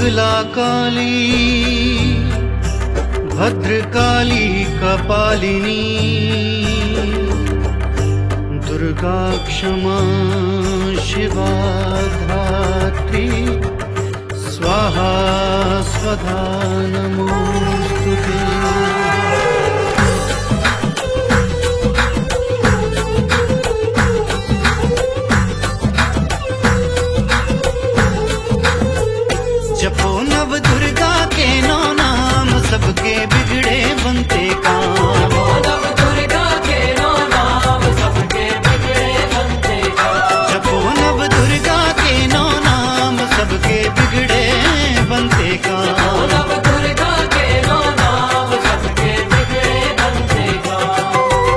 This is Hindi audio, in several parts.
मंगला काली भद्रकाली कपालिनी दुर्गा क्षमा शिवा धात्री स्वाहा स्वधा नमोस्तुते। जपो नव दुर्गा के नौ नाम सबके बिगड़े बनते काम। नव दुर्गा के नौ नाम सबके बिगड़े बनते काम। जपो नव दुर्गा के नौ नाम सबके बिगड़े बनते काम। नव दुर्गा के नौ नाम सबके बिगड़े बनते काम।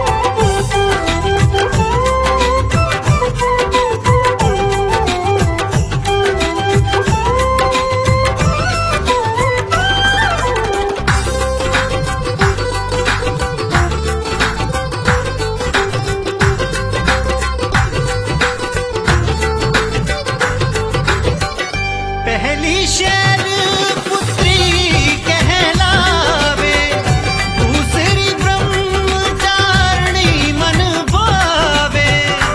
पहली शैल पुत्री कहलावे दूसरी ब्रह्मचारिणी मन भावे।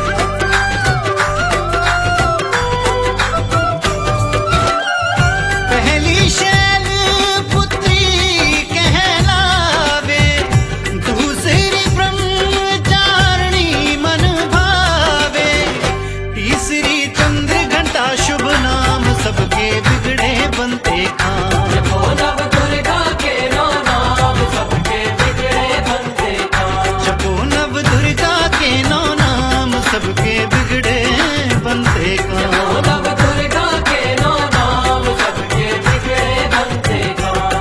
पहली शैल पुत्री कहलावे दूसरी ब्रह्मचारिणी मन भावे। तीसरी चंद्र घंटा शुभ नाम सबके बिगड़े बनते काम। जपो नव दुर्गा के नौ नाम सबके बिगड़े बनते काम। जपो नव दुर्गा के नौ नाम सबके बिगड़े बनते काम। नव दुर्गा के नौ नाम सबके बिगड़े बनते काम।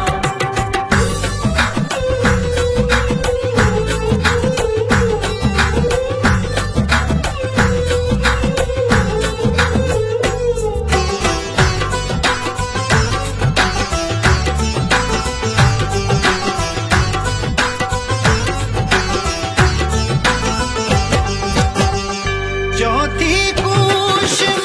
चौथी कुश